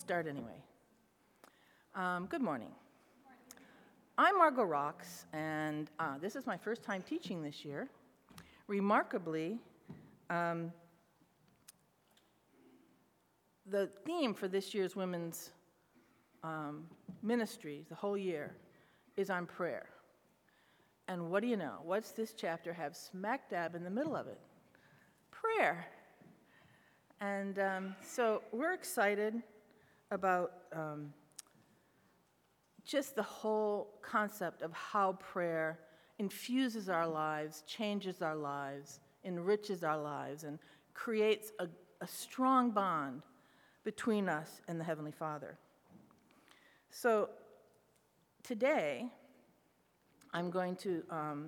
start anyway. Good morning. I'm Margot Rocks, and this is my first time teaching this year. Remarkably, the theme for this year's women's ministry, the whole year, is on prayer. And what do you know? What's this chapter have smack dab in the middle of it? Prayer. And so we're excited about just the whole concept of how prayer infuses our lives, changes our lives, enriches our lives, and creates a strong bond between us and the Heavenly Father. So today, I'm going to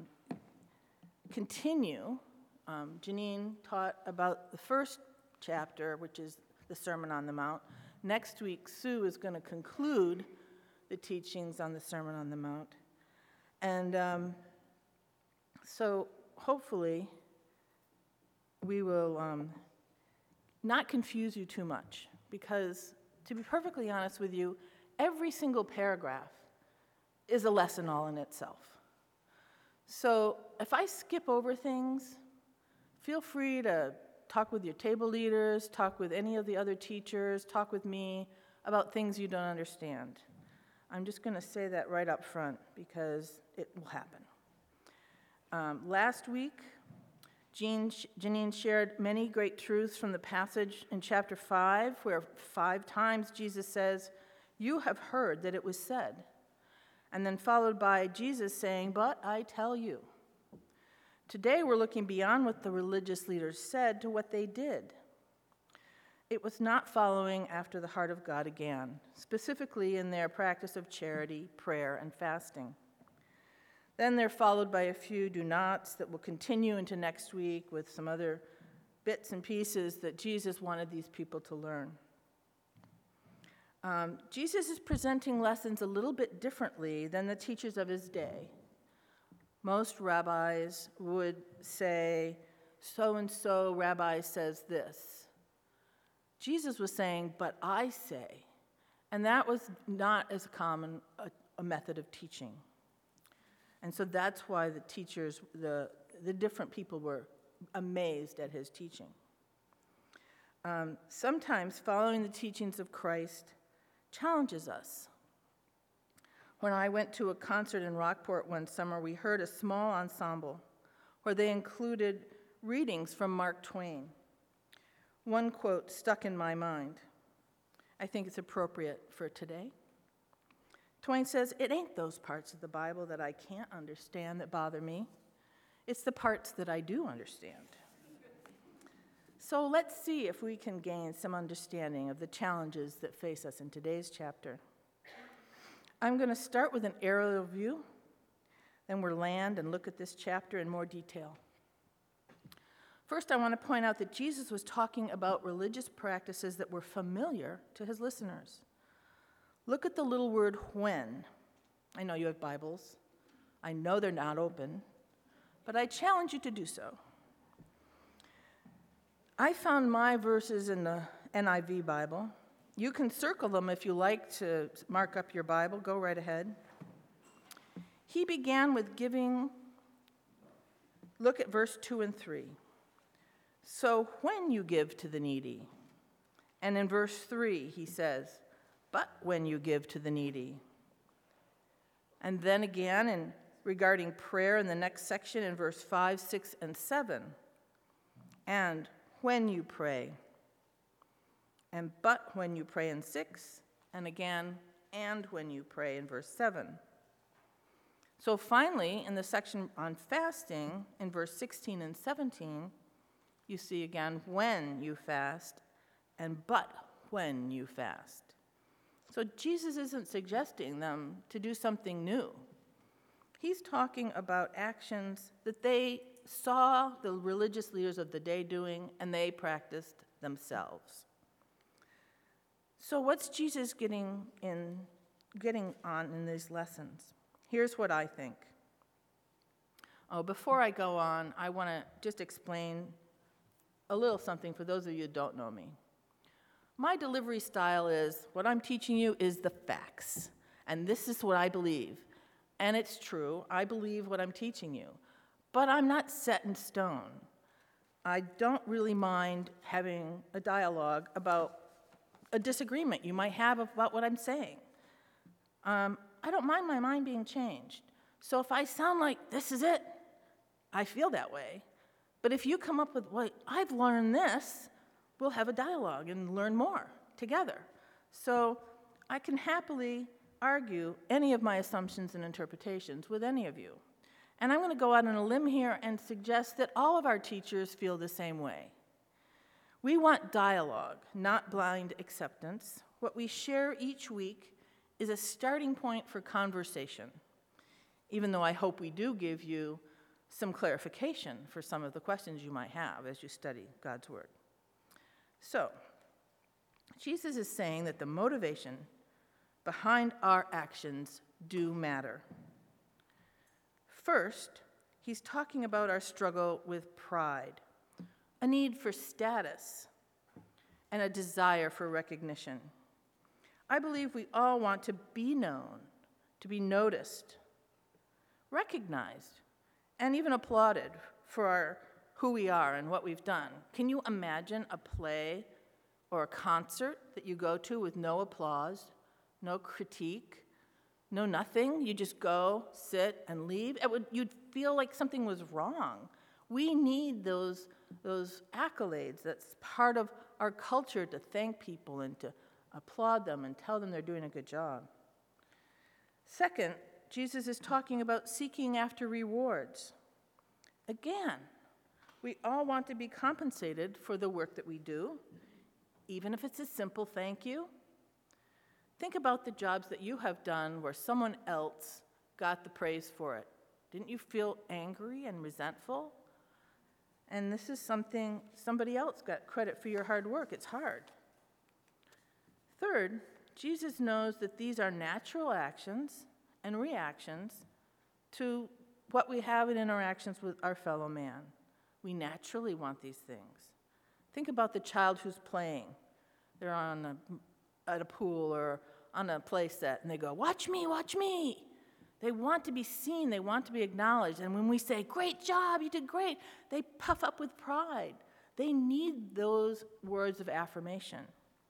continue. Janine taught about the first chapter, which is the Sermon on the Mount. Next week, Sue is going to conclude the teachings on the Sermon on the Mount. And so hopefully we will not confuse you too much, because to be perfectly honest with you, every single paragraph is a lesson all in itself. So if I skip over things, feel free to talk with your table leaders, talk with any of the other teachers, talk with me about things you don't understand. I'm just going to say that right up front because it will happen. Last week, Janine shared many great truths from the passage in chapter 5, where 5 times Jesus says, "You have heard that it was said," and then followed by Jesus saying, "But I tell you." Today we're looking beyond what the religious leaders said to what they did. It was not following after the heart of God again, specifically in their practice of charity, prayer, and fasting. Then they're followed by a few do-nots that will continue into next week with some other bits and pieces that Jesus wanted these people to learn. Jesus is presenting lessons a little bit differently than the teachers of his day. Most rabbis would say, so-and-so rabbi says this. Jesus was saying, "But I say," and that was not as common a method of teaching. And so that's why the teachers, the different people were amazed at his teaching. Sometimes following the teachings of Christ challenges us. When I went to a concert in Rockport one summer, we heard a small ensemble where they included readings from Mark Twain. One quote stuck in my mind. I think it's appropriate for today. Twain says, "It ain't those parts of the Bible that I can't understand that bother me. It's the parts that I do understand." So let's see if we can gain some understanding of the challenges that face us in today's chapter. I'm going to start with an aerial view, then we'll land and look at this chapter in more detail. First, I want to point out that Jesus was talking about religious practices that were familiar to his listeners. Look at the little word "when." I know you have Bibles. I know they're not open, but I challenge you to do so. I found my verses in the NIV Bible. You can circle them if you like to mark up your Bible. Go right ahead. He began with look at verse 2 and 3. "So when you give to the needy," and in verse 3 he says, "But when you give to the needy." And then again, regarding prayer in the next section in verse 5, 6, and 7, "And when you pray," and "but when you pray" in 6, and again, "and when you pray" in verse 7. So finally, in the section on fasting, in verse 16 and 17, you see again, "when you fast," and "but when you fast." So Jesus isn't suggesting them to do something new. He's talking about actions that they saw the religious leaders of the day doing, and they practiced themselves. So what's Jesus getting on in these lessons? Here's what I think. Before I go on, I want to just explain a little something for those of you who don't know me. My delivery style is, what I'm teaching you is the facts, and this is what I believe. And it's true, I believe what I'm teaching you. But I'm not set in stone. I don't really mind having a dialogue about a disagreement you might have about what I'm saying. I don't mind my mind being changed. So if I sound like this is it, I feel that way. But if you come up with, well, I've learned this, we'll have a dialogue and learn more together. So I can happily argue any of my assumptions and interpretations with any of you. And I'm going to go out on a limb here and suggest that all of our teachers feel the same way. We want dialogue, not blind acceptance. What we share each week is a starting point for conversation, even though I hope we do give you some clarification for some of the questions you might have as you study God's Word. So, Jesus is saying that the motivation behind our actions do matter. First, he's talking about our struggle with pride, a need for status, and a desire for recognition. I believe we all want to be known, to be noticed, recognized, and even applauded for who we are and what we've done. Can you imagine a play or a concert that you go to with no applause, no critique, no nothing? You just go, sit, and leave? You'd feel like something was wrong. We need those accolades. That's part of our culture, to thank people and to applaud them and tell them they're doing a good job. Second, Jesus is talking about seeking after rewards. Again, we all want to be compensated for the work that we do, even if it's a simple thank you. Think about the jobs that you have done where someone else got the praise for it. Didn't you feel angry and resentful? And this is something, somebody else got credit for your hard work. It's hard. Third, Jesus knows that these are natural actions and reactions to what we have in interactions with our fellow man. We naturally want these things. Think about the child who's playing. They're at a pool or on a play set, and they go, "Watch me, watch me." They want to be seen. They want to be acknowledged. And when we say, "Great job, you did great," they puff up with pride. They need those words of affirmation.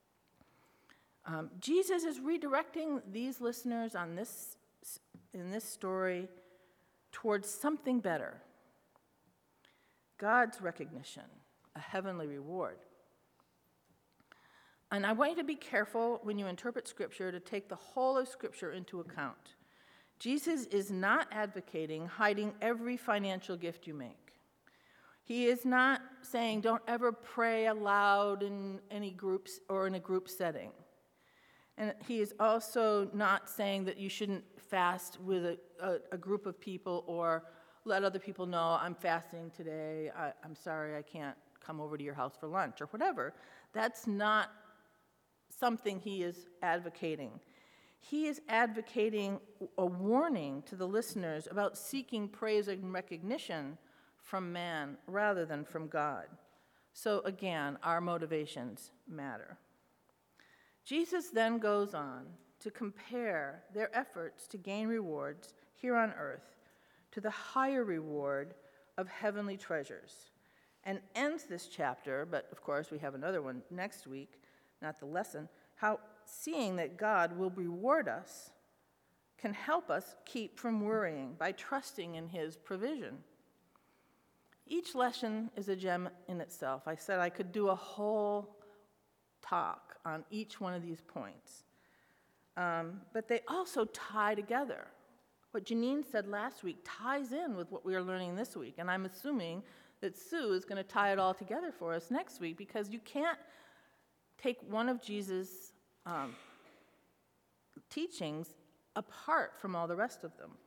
Jesus is redirecting these listeners in this story towards something better. God's recognition, a heavenly reward. And I want you to be careful when you interpret Scripture to take the whole of Scripture into account. Jesus is not advocating hiding every financial gift you make. He is not saying don't ever pray aloud in any groups or in a group setting. And he is also not saying that you shouldn't fast with a group of people or let other people know, "I'm fasting today, I'm sorry I can't come over to your house for lunch," or whatever. That's not something he is advocating. He is advocating a warning to the listeners about seeking praise and recognition from man rather than from God. So again, our motivations matter. Jesus then goes on to compare their efforts to gain rewards here on earth to the higher reward of heavenly treasures, and ends this chapter, but of course we have another one next week, not the lesson, how seeing that God will reward us can help us keep from worrying by trusting in his provision. Each lesson is a gem in itself. I said I could do a whole talk on each one of these points. But they also tie together. What Janine said last week ties in with what we are learning this week, and I'm assuming that Sue is going to tie it all together for us next week, because you can't take one of Jesus' teachings apart from all the rest of them.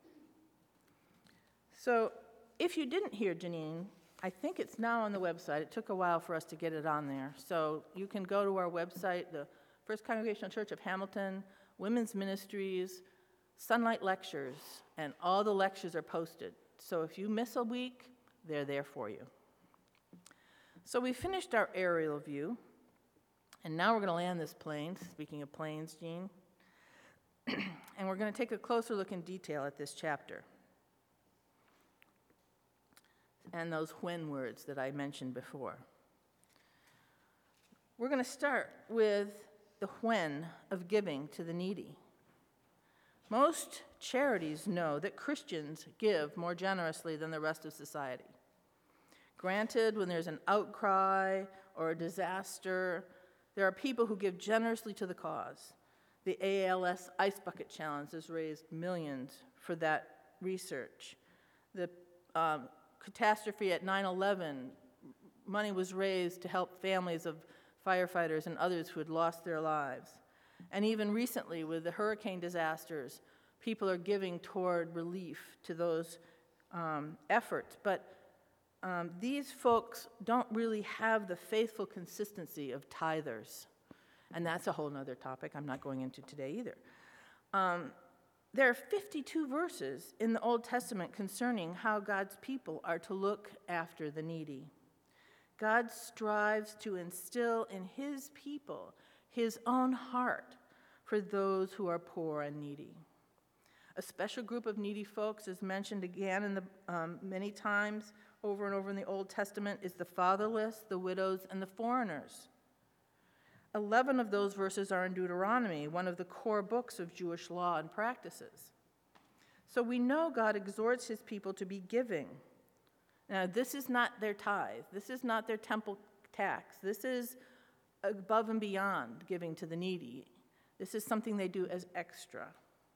So if you didn't hear Janine, I think it's now on the website. It took a while for us to get it on there. So you can go to our website, the First Congregational Church of Hamilton, Women's Ministries, Sunlight Lectures, and all the lectures are posted. So if you miss a week, they're there for you. So we finished our aerial view, And now we're going to land this plane, speaking of planes, Jean, and we're going to take a closer look in detail at this chapter and those when words that I mentioned before. We're going to start with the when of giving to the needy. Most charities know that Christians give more generously than the rest of society. Granted, when there's an outcry or a disaster, there are people who give generously to the cause. The ALS Ice Bucket Challenge has raised millions for that research. The catastrophe at 9/11, money was raised to help families of firefighters and others who had lost their lives. And even recently, with the hurricane disasters, people are giving toward relief to those efforts. But these folks don't really have the faithful consistency of tithers. And that's a whole other topic I'm not going into today either. There are 52 verses in the Old Testament concerning how God's people are to look after the needy. God strives to instill in his people his own heart for those who are poor and needy. A special group of needy folks is mentioned again in the many times over and over in the Old Testament is the fatherless, the widows, and the foreigners. 11 of those verses are in Deuteronomy, one of the core books of Jewish law and practices. So we know God exhorts his people to be giving. Now, this is not their tithe. This is not their temple tax. This is above and beyond giving to the needy. This is something they do as extra.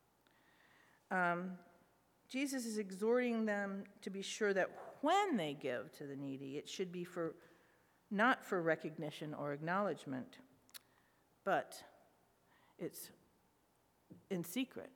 Jesus is exhorting them to be sure that when they give to the needy, it should be not for recognition or acknowledgement, but it's in secret.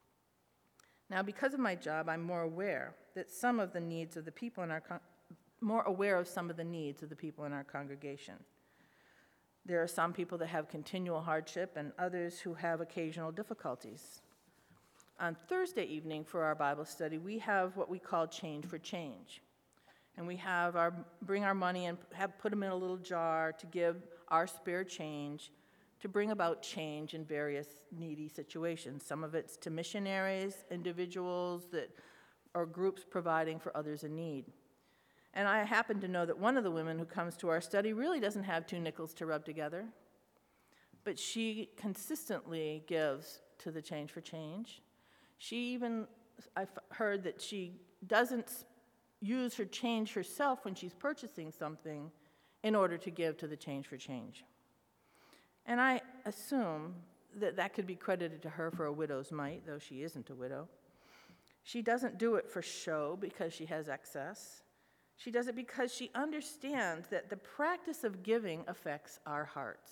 Now, because of my job, I'm more aware that some of the needs of the people in our more aware of some of the needs of the people in our congregation. There are some people that have continual hardship and others who have occasional difficulties. On Thursday evening for our Bible study, we have what we call Change for Change. And we have bring our money and put them in a little jar to give our spare change to bring about change in various needy situations. Some of it's to missionaries, individuals or groups providing for others in need. And I happen to know that one of the women who comes to our study really doesn't have 2 nickels to rub together, but she consistently gives to the Change for Change. I've heard that she doesn't use her change herself when she's purchasing something in order to give to the Change for Change. And I assume that could be credited to her for a widow's mite, though she isn't a widow. She doesn't do it for show because she has excess. She does it because she understands that the practice of giving affects our hearts.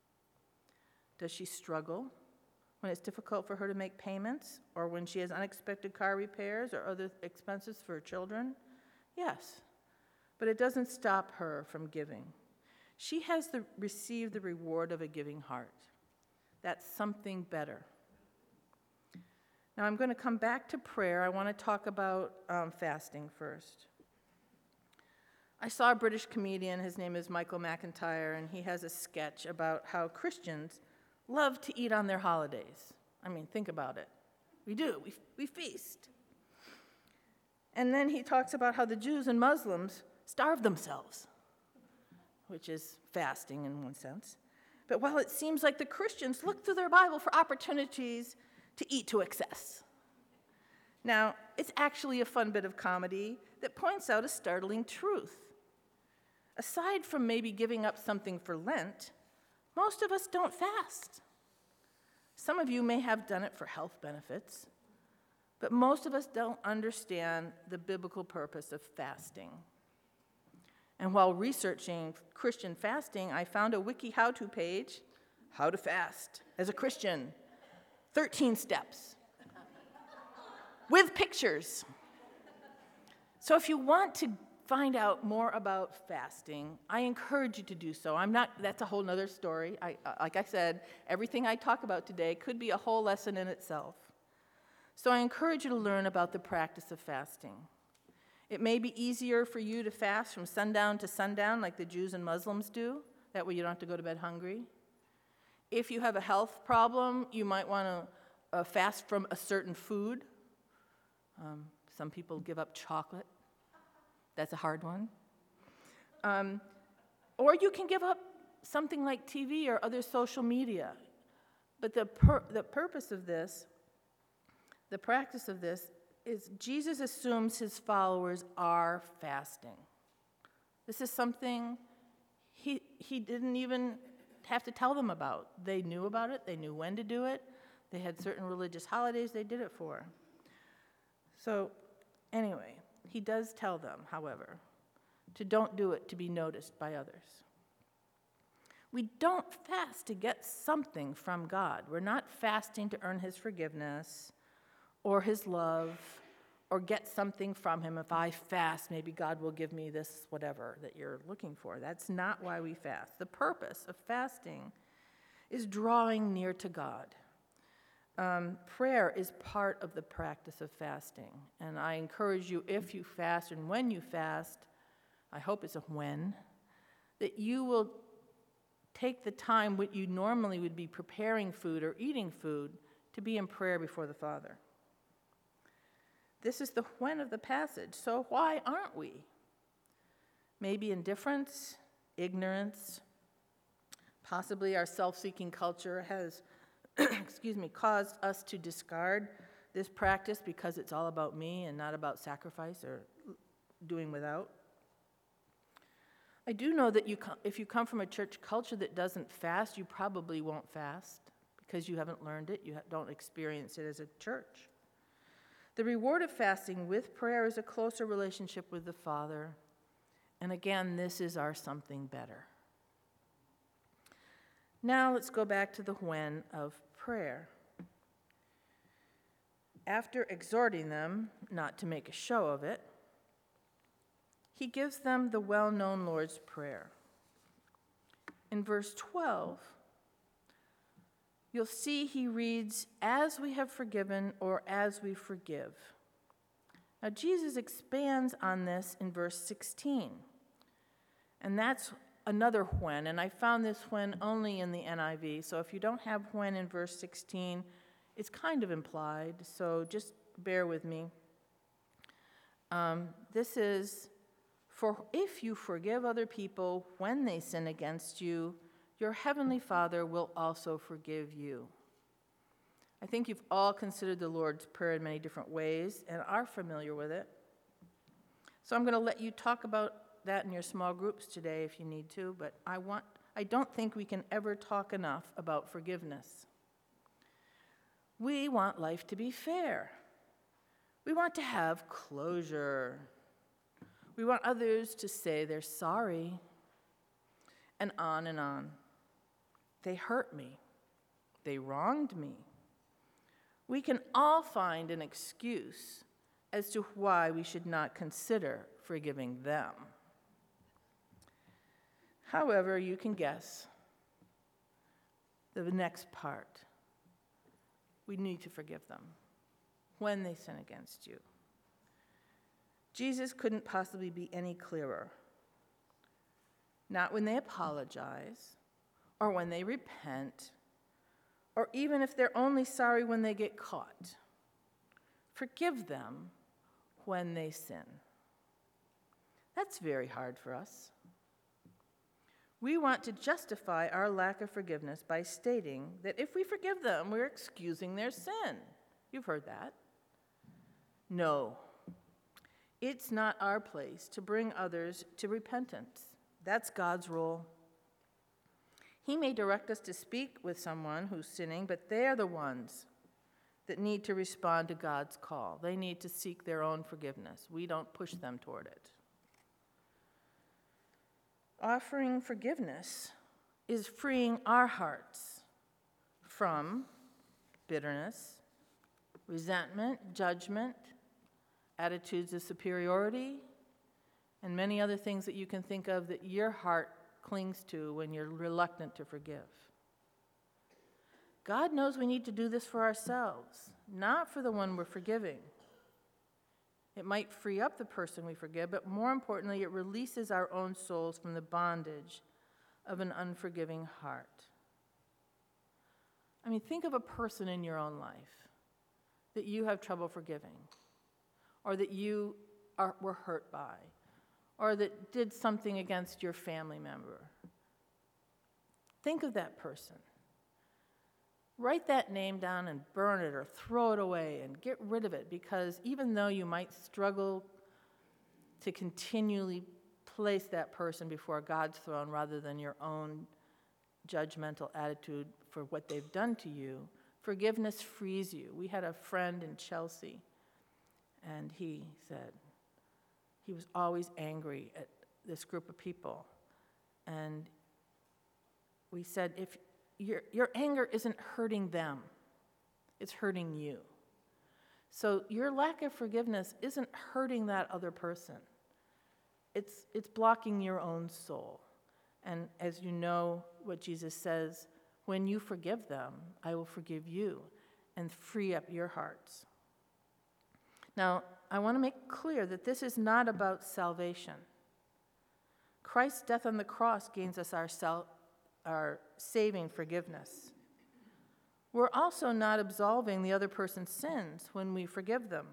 Does she struggle when it's difficult for her to make payments, or when she has unexpected car repairs or other expenses for her children? Yes, but it doesn't stop her from giving. She has received the reward of a giving heart. That's something better. Now I'm going to come back to prayer. I want to talk about fasting first. I saw a British comedian, his name is Michael McIntyre, and he has a sketch about how Christians love to eat on their holidays. I mean, think about it. We do. We feast. And then he talks about how the Jews and Muslims starve themselves, which is fasting in one sense. But while it seems like the Christians look through their Bible for opportunities to eat to excess. Now, it's actually a fun bit of comedy that points out a startling truth. Aside from maybe giving up something for Lent, most of us don't fast. Some of you may have done it for health benefits, but most of us don't understand the biblical purpose of fasting. And while researching Christian fasting, I found a wiki how-to page, How to Fast as a Christian, 13 steps, with pictures. So if you want to find out more about fasting, I encourage you to do so. That's a whole other story. Like I said, everything I talk about today could be a whole lesson in itself. So I encourage you to learn about the practice of fasting. It may be easier for you to fast from sundown to sundown like the Jews and Muslims do. That way you don't have to go to bed hungry. If you have a health problem, you might want to fast from a certain food. Some people give up chocolate. That's a hard one. Or you can give up something like TV or other social media. But the purpose of this, the practice of this, is Jesus assumes his followers are fasting. This is something he didn't even have to tell them about. They knew about it. They knew when to do it. They had certain religious holidays they did it for. So anyway, he does tell them, however, to don't do it to be noticed by others. We don't fast to get something from God. We're not fasting to earn his forgiveness or his love or get something from him. If I fast, maybe God will give me this whatever that you're looking for. That's not why we fast. The purpose of fasting is drawing near to God. Prayer is part of the practice of fasting. And I encourage you, if you fast and when you fast, I hope it's a when, that you will take the time what you normally would be preparing food or eating food to be in prayer before the Father. This is the when of the passage, so why aren't we? Maybe indifference, ignorance, possibly our self-seeking culture has caused us to discard this practice because it's all about me and not about sacrifice or doing without. I do know that if you come from a church culture that doesn't fast, you probably won't fast because you haven't learned it, you don't experience it as a church. The reward of fasting with prayer is a closer relationship with the Father. And again, this is our something better. Now let's go back to the when of prayer. After exhorting them not to make a show of it, he gives them the well-known Lord's Prayer. In verse 12, you'll see he reads, "As we have forgiven," or "as we forgive." Now, Jesus expands on this in verse 16. And that's another when, and I found this when only in the NIV. So if you don't have when in verse 16, it's kind of implied, so just bear with me. This is, "For if you forgive other people when they sin against you, your heavenly Father will also forgive you." I think you've all considered the Lord's Prayer in many different ways and are familiar with it. So I'm going to let you talk about that in your small groups today if you need to, but I don't think we can ever talk enough about forgiveness. We want life to be fair. We want to have closure. We want others to say they're sorry, and on and on. They hurt me. They wronged me. We can all find an excuse as to why we should not consider forgiving them. However, you can guess the next part. We need to forgive them when they sin against you. Jesus couldn't possibly be any clearer. Not when they apologize, or when they repent, or even if they're only sorry when they get caught. Forgive them when they sin. That's very hard for us. We want to justify our lack of forgiveness by stating that if we forgive them, we're excusing their sin. You've heard that. No, it's not our place to bring others to repentance. That's God's role. He may direct us to speak with someone who's sinning, but they're the ones that need to respond to God's call. They need to seek their own forgiveness. We don't push them toward it. Offering forgiveness is freeing our hearts from bitterness, resentment, judgment, attitudes of superiority, and many other things that you can think of that your heart clings to when you're reluctant to forgive. God knows we need to do this for ourselves, not for the one we're forgiving. It might free up the person we forgive, but more importantly, it releases our own souls from the bondage of an unforgiving heart. I mean, think of a person in your own life that you have trouble forgiving, or that you were hurt by, or that did something against your family member. Think of that person. Write that name down and burn it or throw it away and get rid of it, because even though you might struggle to continually place that person before God's throne rather than your own judgmental attitude for what they've done to you, forgiveness frees you. We had a friend in Chelsea, and he said he was always angry at this group of people. And we said, if your anger isn't hurting them, it's hurting you. So your lack of forgiveness isn't hurting that other person. It's blocking your own soul. And as you know what Jesus says, when you forgive them, I will forgive you and free up your hearts. Now, I want to make clear that this is not about salvation. Christ's death on the cross gains us our saving forgiveness. We're also not absolving the other person's sins when we forgive them.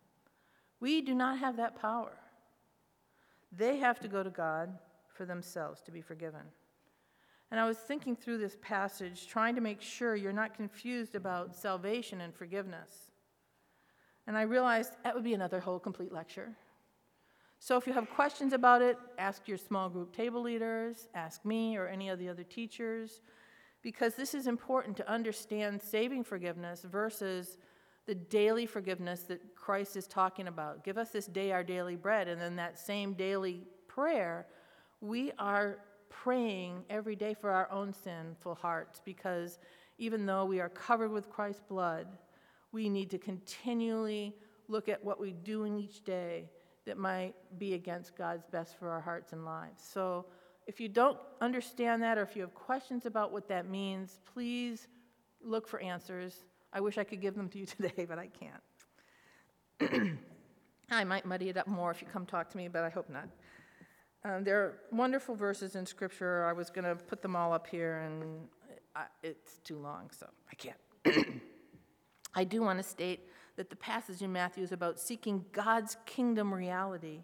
We do not have that power. They have to go to God for themselves to be forgiven. And I was thinking through this passage, trying to make sure you're not confused about salvation and forgiveness. And I realized that would be another whole complete lecture. So if you have questions about it, ask your small group table leaders, ask me or any of the other teachers, because this is important to understand saving forgiveness versus the daily forgiveness that Christ is talking about. Give us this day our daily bread, and then that same daily prayer, we are praying every day for our own sinful hearts, because even though we are covered with Christ's blood, we need to continually look at what we do in each day that might be against God's best for our hearts and lives. So if you don't understand that, or if you have questions about what that means, please look for answers. I wish I could give them to you today, but I can't. I might muddy it up more if you come talk to me, but I hope not. There are wonderful verses in Scripture. I was going to put them all up here, and it's too long, so I can't. I do want to state that the passage in Matthew is about seeking God's kingdom reality.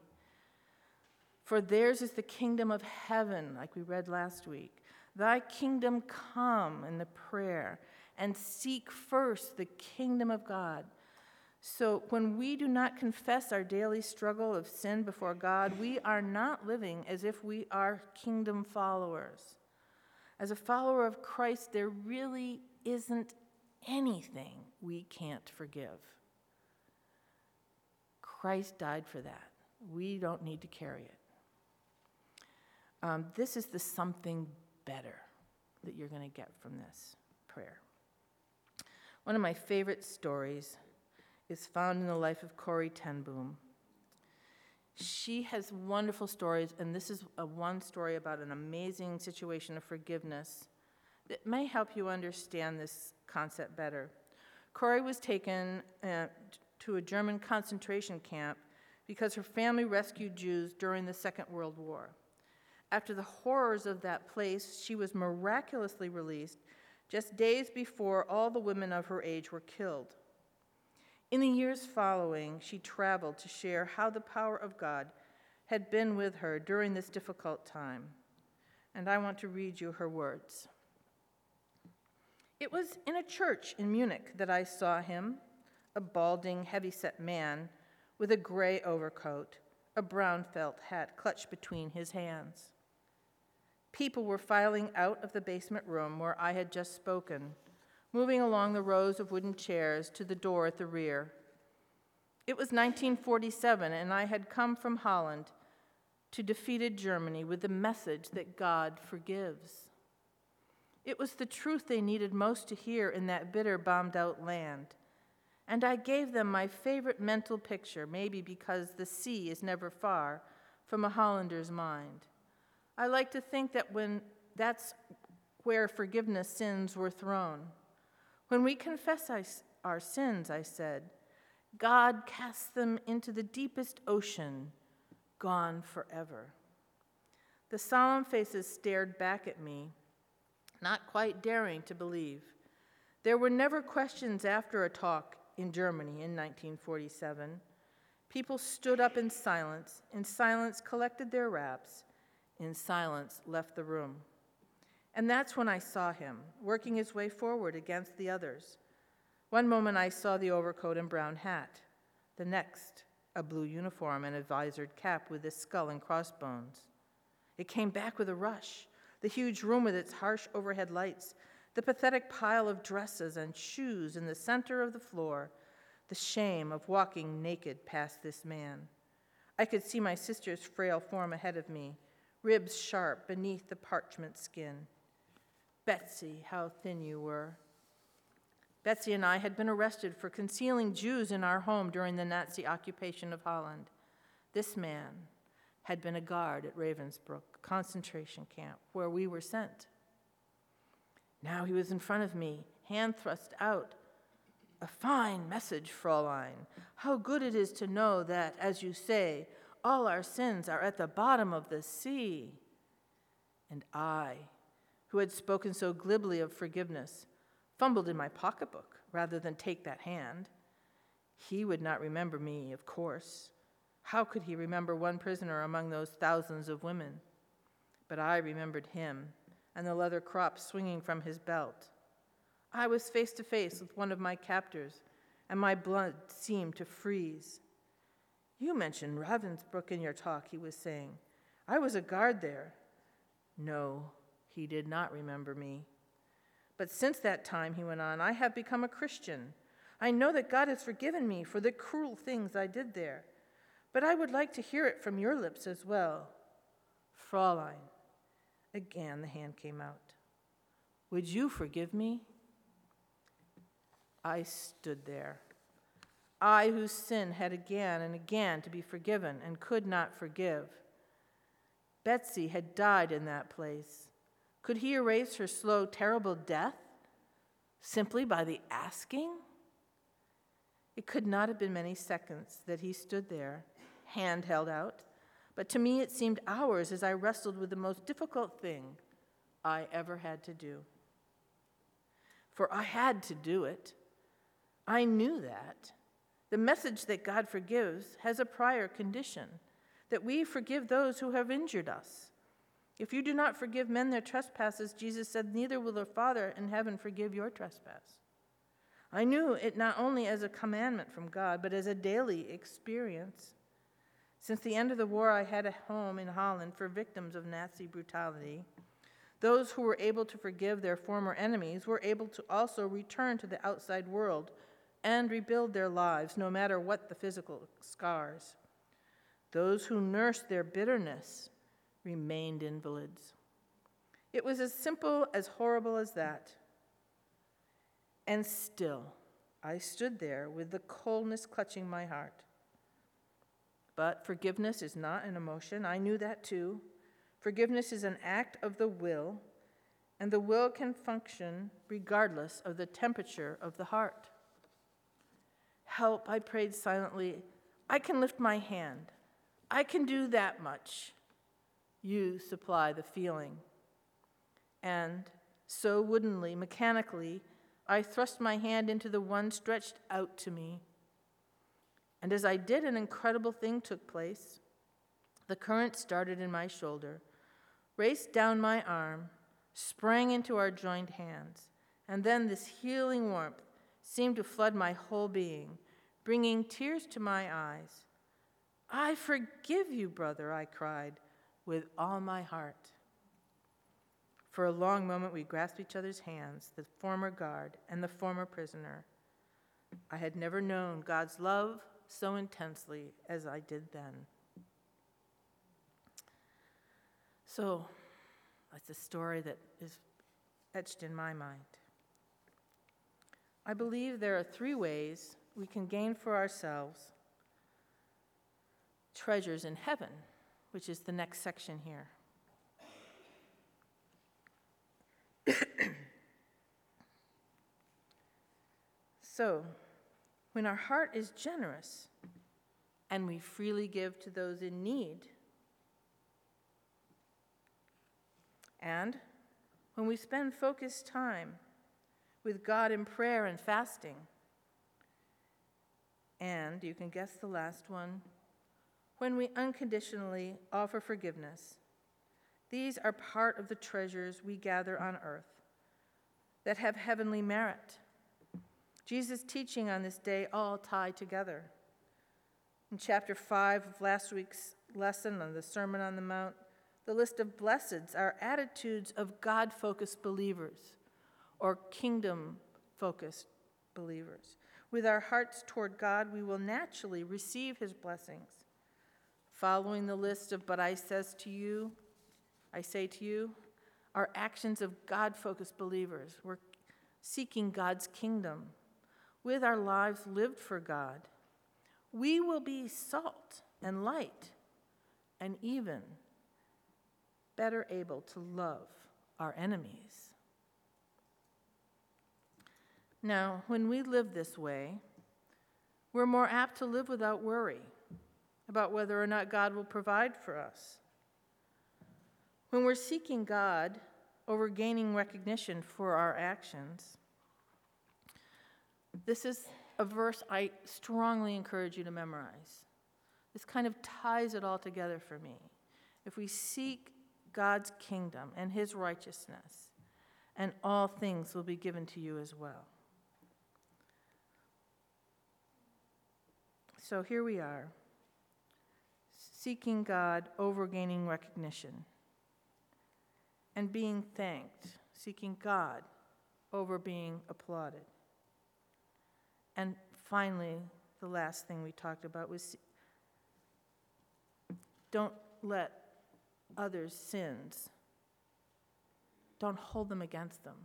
For theirs is the kingdom of heaven, like we read last week. Thy kingdom come in the prayer, and seek first the kingdom of God. So when we do not confess our daily struggle of sin before God, we are not living as if we are kingdom followers. As a follower of Christ, there really isn't anything we can't forgive. Christ died for that. We don't need to carry it. This is the something better that you're going to get from this prayer. One of my favorite stories is found in the life of Corrie ten Boom. She has wonderful stories, and this is one story about an amazing situation of forgiveness that may help you understand this concept better. Corrie was taken to a German concentration camp because her family rescued Jews during the Second World War. After the horrors of that place, she was miraculously released just days before all the women of her age were killed. In the years following, she traveled to share how the power of God had been with her during this difficult time. And I want to read you her words. It was in a church in Munich that I saw him, a balding, heavy-set man with a gray overcoat, a brown felt hat clutched between his hands. People were filing out of the basement room where I had just spoken, moving along the rows of wooden chairs to the door at the rear. It was 1947, and I had come from Holland to defeated Germany with the message that God forgives. It was the truth they needed most to hear in that bitter, bombed-out land. And I gave them my favorite mental picture, maybe because the sea is never far from a Hollander's mind. I like to think that that's where forgiveness sins were thrown. When we confess our sins, I said, God casts them into the deepest ocean, gone forever. The solemn faces stared back at me, not quite daring to believe. There were never questions after a talk in Germany in 1947. People stood up in silence collected their wraps, in silence left the room. And that's when I saw him, working his way forward against the others. One moment I saw the overcoat and brown hat. The next, a blue uniform and a visored cap with a skull and crossbones. It came back with a rush. The huge room with its harsh overhead lights, the pathetic pile of dresses and shoes in the center of the floor, the shame of walking naked past this man. I could see my sister's frail form ahead of me, ribs sharp beneath the parchment skin. Betsy, how thin you were. Betsy and I had been arrested for concealing Jews in our home during the Nazi occupation of Holland. This man had been a guard at Ravensbrück concentration camp, where we were sent. Now he was in front of me, hand thrust out. A fine message, Fräulein. How good it is to know that, as you say, all our sins are at the bottom of the sea. And I, who had spoken so glibly of forgiveness, fumbled in my pocketbook rather than take that hand. He would not remember me, of course. How could he remember one prisoner among those thousands of women? But I remembered him and the leather crop swinging from his belt. I was face to face with one of my captors, and my blood seemed to freeze. You mentioned Ravensbrück in your talk, he was saying. I was a guard there. No, he did not remember me. But since that time, he went on, I have become a Christian. I know that God has forgiven me for the cruel things I did there. But I would like to hear it from your lips as well. Fräulein. Again, the hand came out. Would you forgive me? I stood there. I, whose sin had again and again to be forgiven and could not forgive. Betsy had died in that place. Could he erase her slow, terrible death simply by the asking? It could not have been many seconds that he stood there, hand held out, but to me it seemed hours as I wrestled with the most difficult thing I ever had to do. For I had to do it. I knew that. The message that God forgives has a prior condition, that we forgive those who have injured us. If you do not forgive men their trespasses, Jesus said, neither will the Father in heaven forgive your trespass. I knew it not only as a commandment from God, but as a daily experience. Since the end of the war, I had a home in Holland for victims of Nazi brutality. Those who were able to forgive their former enemies were able to also return to the outside world and rebuild their lives, no matter what the physical scars. Those who nursed their bitterness remained invalids. It was as simple, as horrible as that. And still, I stood there with the coldness clutching my heart. But forgiveness is not an emotion. I knew that too. Forgiveness is an act of the will, and the will can function regardless of the temperature of the heart. Help, I prayed silently. I can lift my hand. I can do that much. You supply the feeling. And so woodenly, mechanically, I thrust my hand into the one stretched out to me. And as I did, an incredible thing took place. The current started in my shoulder, raced down my arm, sprang into our joined hands, and then this healing warmth seemed to flood my whole being, bringing tears to my eyes. I forgive you, brother, I cried, with all my heart. For a long moment, we grasped each other's hands, the former guard and the former prisoner. I had never known God's love so intensely as I did then. So, that's a story that is etched in my mind. I believe there are 3 ways we can gain for ourselves treasures in heaven, which is the next section here. So, when our heart is generous and we freely give to those in need, and when we spend focused time with God in prayer and fasting. And you can guess the last one, when we unconditionally offer forgiveness. These are part of the treasures we gather on earth that have heavenly merit. Jesus' teaching on this day all tie together. In chapter 5 of last week's lesson on the Sermon on the Mount, the list of blesseds are attitudes of God-focused believers or kingdom-focused believers. With our hearts toward God, we will naturally receive his blessings. Following the list of "but I say to you," are actions of God-focused believers. We're seeking God's kingdom. With our lives lived for God, we will be salt and light and even better able to love our enemies. Now, when we live this way, we're more apt to live without worry about whether or not God will provide for us. When we're seeking God over gaining recognition for our actions, this is a verse I strongly encourage you to memorize. This kind of ties it all together for me. If we seek God's kingdom and his righteousness, and all things will be given to you as well. So here we are, seeking God over gaining recognition, and being thanked, seeking God over being applauded. And finally, the last thing we talked about was don't let others' sins, don't hold them against them.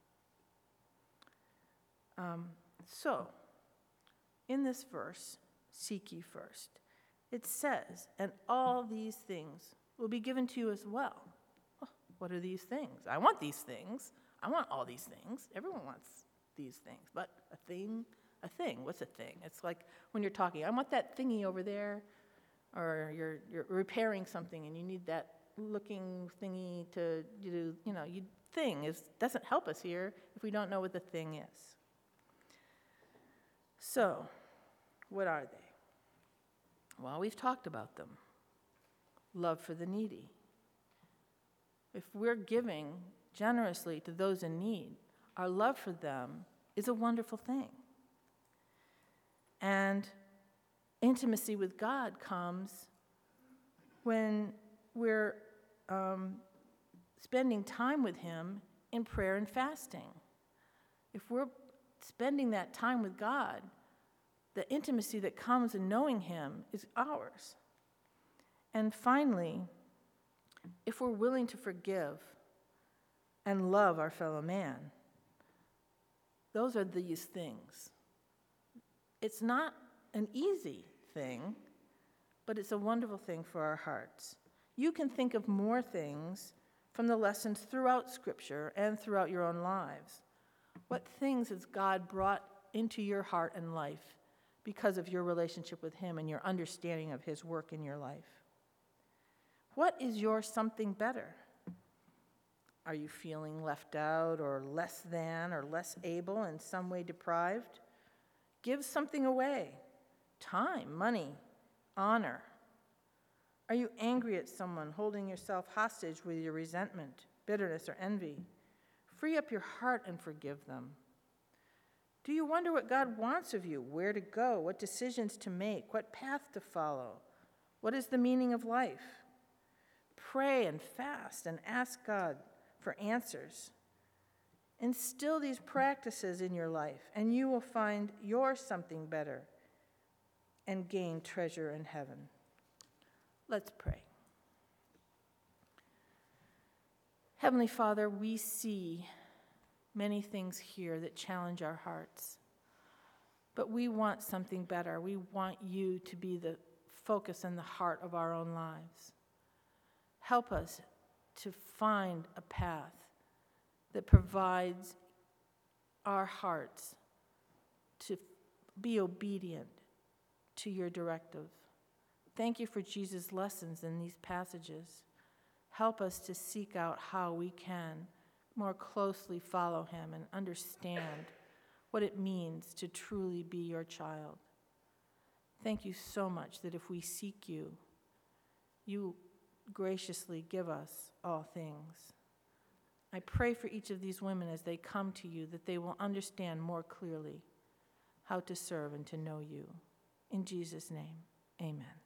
So, in this verse, seek ye first, it says, and all these things will be given to you as well. Oh, what are these things? I want these things. I want all these things. Everyone wants these things. But a thing, what's a thing? It's like when you're talking, I want that thingy over there, or you're repairing something and you need that looking thingy to do, thing doesn't help us here if we don't know what the thing is. So, what are they? Well, we've talked about them. Love for the needy. If we're giving generously to those in need, our love for them is a wonderful thing. And intimacy with God comes when we're spending time with him in prayer and fasting. If we're spending that time with God, the intimacy that comes in knowing him is ours. And finally, if we're willing to forgive and love our fellow man, those are these things. It's not an easy thing, but it's a wonderful thing for our hearts. You can think of more things from the lessons throughout Scripture and throughout your own lives. What things has God brought into your heart and life because of your relationship with him and your understanding of his work in your life? What is your something better? Are you feeling left out or less than or less able, in some way deprived? Give something away. Time, money, honor. Are you angry at someone, holding yourself hostage with your resentment, bitterness, or envy? Free up your heart and forgive them. Do you wonder what God wants of you, where to go, what decisions to make, what path to follow? What is the meaning of life? Pray and fast and ask God for answers. Instill these practices in your life, and you will find your something better and gain treasure in heaven. Let's pray. Heavenly Father, we see many things here that challenge our hearts, but we want something better. We want you to be the focus and the heart of our own lives. Help us to find a path that provides our hearts to be obedient to your directive. Thank you for Jesus' lessons in these passages. Help us to seek out how we can more closely follow him and understand what it means to truly be your child. Thank you so much that if we seek you, you graciously give us all things. I pray for each of these women as they come to you that they will understand more clearly how to serve and to know you. In Jesus' name, amen.